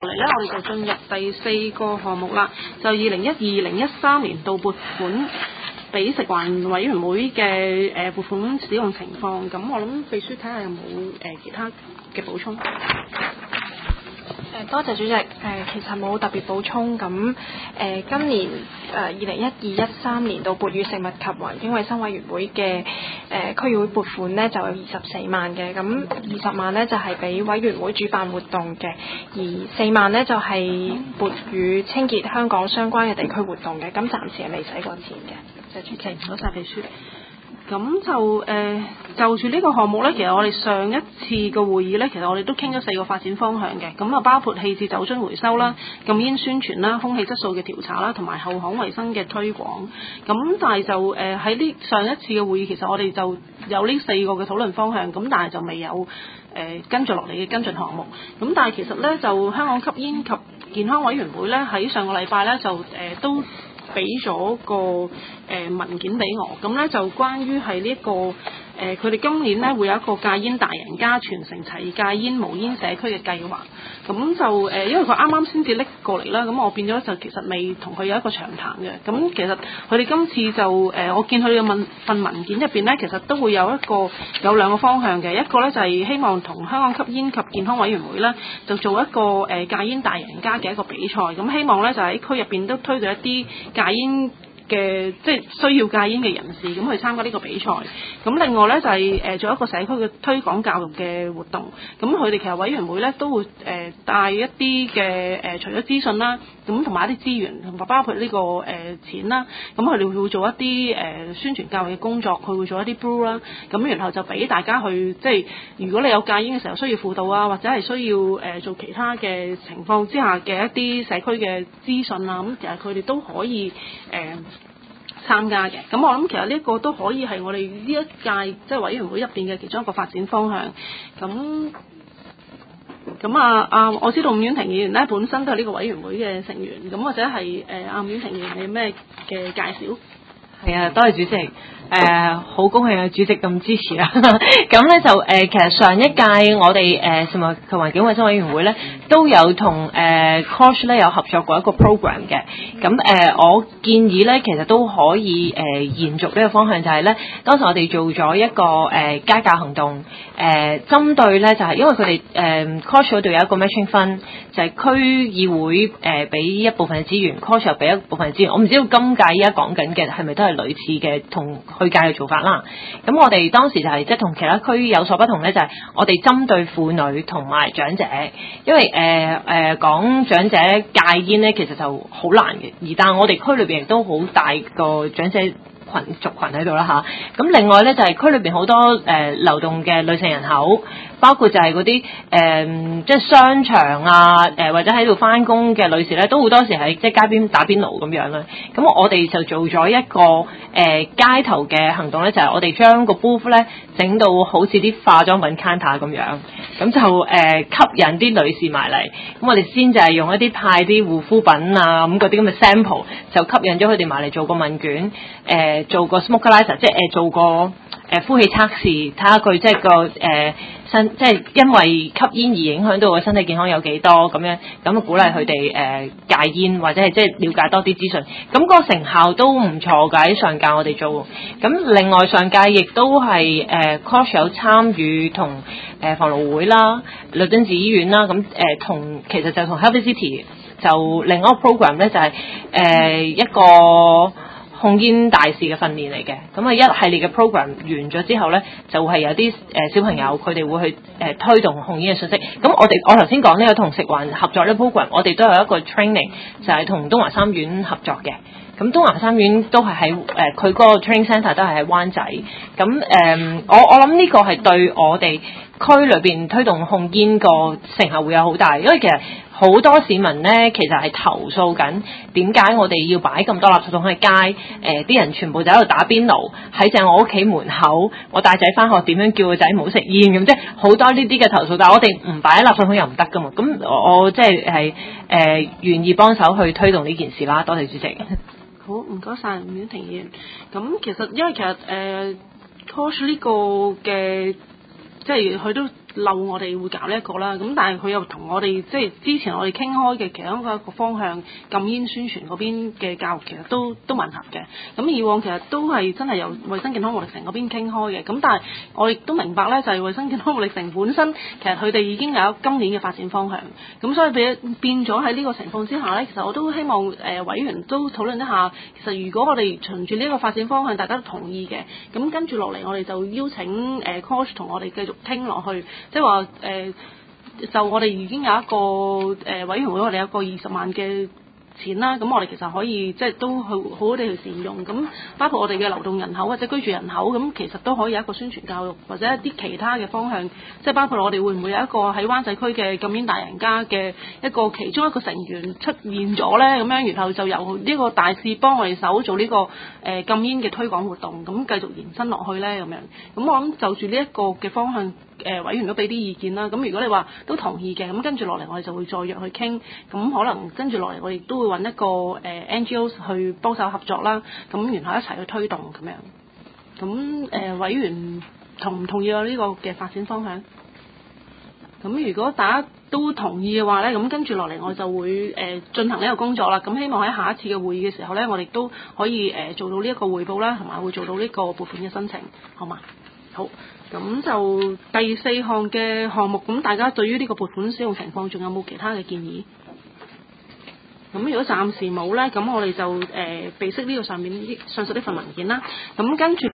嚟咧，我哋就進入第4個項目啦，就2012-2013年度撥款俾食環委員會嘅撥款使用情況。咁我諗秘書睇下有冇其他嘅補充。 多謝主席。其實冇特別補充。咁今年2012-13年度撥予食物及環境衛生委員會嘅區議會撥款呢，就有24萬嘅。咁20萬呢，就係俾委員會主辦活動嘅，而4萬呢，就係撥予清潔香港相關嘅地區活動嘅。咁暫時係未使過錢嘅。謝主席， 唔該晒秘書。咁就住呢個項目呢，其實我哋上一次嘅會議呢，其實我哋都傾咗4個發展方向嘅，咁啊包括棄置酒樽回收啦、禁煙宣傳啦、空氣質素嘅調查啦，同埋後巷衞生嘅推廣。咁但係就喺呢上一次嘅會議，其實我哋就有呢4個嘅討論方向，咁但係就未有跟住落嚟嘅跟進項目。咁但係其實呢，就香港吸煙及健康委員會呢，喺上個禮拜呢，就都俾咗個文件俾我，咁咧就關於係呢一個佢哋今年咧會有一個戒煙大人家傳承齊戒煙無煙社區嘅計劃。咁就因為佢啱啱先至拎過嚟啦，咁我變咗就其實未同佢有一個詳談嘅。咁其實佢哋今次就我見佢哋嘅份文件入邊咧，其實都會有2個方向嘅。一個咧就係希望同香港吸煙及健康委員會咧就做一個戒煙大人家嘅一個比賽。咁希望咧就喺區入邊都推到一啲戒煙嘅即係需要戒煙嘅人士咁去參加呢個比賽。咁另外咧就係做一個社區嘅推廣教育嘅活動。咁佢哋其實委員會咧都會帶一啲嘅除咗資訊啦，咁同埋一啲資源，同埋包括呢個錢啦。咁佢哋會做一啲宣傳教育嘅工作，佢會做一啲 brew 啦。咁然後就俾大家去即係如果你有戒煙嘅時候需要輔導啊，或者係需要做其他嘅情況之下嘅一啲社區嘅資訊啊，咁其實佢哋都可以參加嘅。咁我諗其實呢一個都可以係我哋呢一屆即係委員會入邊嘅其中一個發展方向。咁我知道伍婉婷議員咧本身都係呢個委員會嘅成員，咁或者係伍婉婷議員你有咩嘅介紹？ 係啊，多謝主席。好高興啊，主席咁支持啊。咁咧就其實上一屆我哋食物及環境衞生委員會咧都有同COSH 咧有合作過一個 program 嘅。咁我建議咧其實都可以延續呢個方向，就係咧當時我哋做咗一個家教行動，針對咧就係因為佢哋COSH 嗰度有一個 matching fund，就係區議會俾一部分嘅資源，COSH 又俾一部分嘅資源。我唔知道今屆依家講緊嘅係咪都係類似嘅同去屆嘅做法啦。咁我哋當時就係即係同其他區有所不同咧，就係我哋針對婦女同埋長者，因為講長者戒煙咧其實就好難嘅，但係我哋區裏邊亦都好大個長者族群喺度啦嚇。咁另外咧就係區裏邊好多流動嘅女性人口，包括就係嗰啲即係商場啊或者喺度翻工嘅女士咧，都好多時喺即係街邊打邊爐咁樣啦。咁我哋就做咗一個街頭嘅行動咧，就係我哋將個 booth 咧整到好似啲化妝品 counter 咁樣，咁就吸引啲女士埋嚟。咁我哋先就係用一啲派啲護膚品啊咁嗰啲咁嘅 sample， 就吸引咗佢哋埋嚟做個問卷，做個 smokerizer， 即係做個呼氣測試，睇下佢即係個即係因為吸煙而影響到個身體健康有幾多咁樣，咁鼓勵佢哋戒煙或者係即係了解多啲資訊。咁個成效都唔錯㗎，喺上屆我哋做。咁另外上屆亦都係COSH 有參與同防勞會啦、律敦治醫院啦，咁同其實就同 Healthy City 就另一個 program 咧就係一個控煙大使嘅訓練嚟嘅。咁一系列嘅 program 完咗之後咧，就係有啲小朋友佢哋會去推動控煙嘅信息。咁我頭先講呢個同食環合作呢 program， 我哋都有一個 training 就係同東華三院合作嘅。咁東華三院都係喺佢嗰個 training centre 都係喺灣仔。咁我諗呢個係對我哋區裏邊推動控煙個成效會有好大，因為其實好多市民咧其實係投訴緊點解我哋要擺咁多垃圾桶喺街，啲人全部就喺度打邊爐，喺正我屋企門口，我帶仔翻學點樣叫個仔唔好食煙咁，即係好多呢啲嘅投訴，但係我哋唔擺喺垃圾桶又唔得噶嘛。咁我即係願意幫手去推動呢件事啦。多謝主席。 好，唔該晒伍婉婷議員。咁其實因為其實COSH 呢個嘅即係佢都漏我哋會搞呢一個啦。咁但係佢又同我哋即係之前我哋傾開嘅其中一個方向禁煙宣傳嗰邊嘅教育其實都吻合嘅。咁以往其實都係真係由衛生健康活力城嗰邊傾開嘅。咁但係我亦都明白咧，就係衛生健康活力城本身其實佢哋已經有今年嘅發展方向。咁所以變咗喺呢個情況之下咧，其實我都希望委員都討論一下，其實如果我哋循住呢個發展方向大家都同意嘅，咁跟住落嚟我哋就邀請COSH 同我哋繼續傾落去，即係話就我哋已經有一個委員會，我哋有一個20萬嘅錢啦，咁我哋其實可以即係都好好地去善用，咁包括我哋嘅流動人口或者居住人口，咁其實都可以有一個宣傳教育或者一啲其他嘅方向，即係包括我哋會唔會有一個喺灣仔區嘅禁煙大人家嘅一個其中一個成員出現咗咧，咁樣然後就由呢個大使幫我哋手做呢個禁煙嘅推廣活動，咁繼續延伸落去咧咁樣，咁我諗就住呢一個嘅方向。委員都俾啲意見啦，咁如果你話都同意嘅，咁跟住落嚟我哋就會再約去傾，咁可能跟住落嚟我哋都會揾一個NGO 去幫手合作啦，咁然後一齊去推動咁樣。咁委員同唔同意我呢個嘅發展方向？咁如果大家都同意嘅話咧，咁跟住落嚟我就會進行呢個工作啦。咁希望喺下一次嘅會議嘅時候咧，我哋都可以做到呢一個匯報啦，同埋會做到呢個撥款嘅申請，好嘛？好。咁就第4項嘅項目，咁大家對於呢個撥款使用情況仲有冇其他嘅建議？咁如果暫時冇咧，咁我哋就備悉呢個上述呢份文件啦。咁跟住。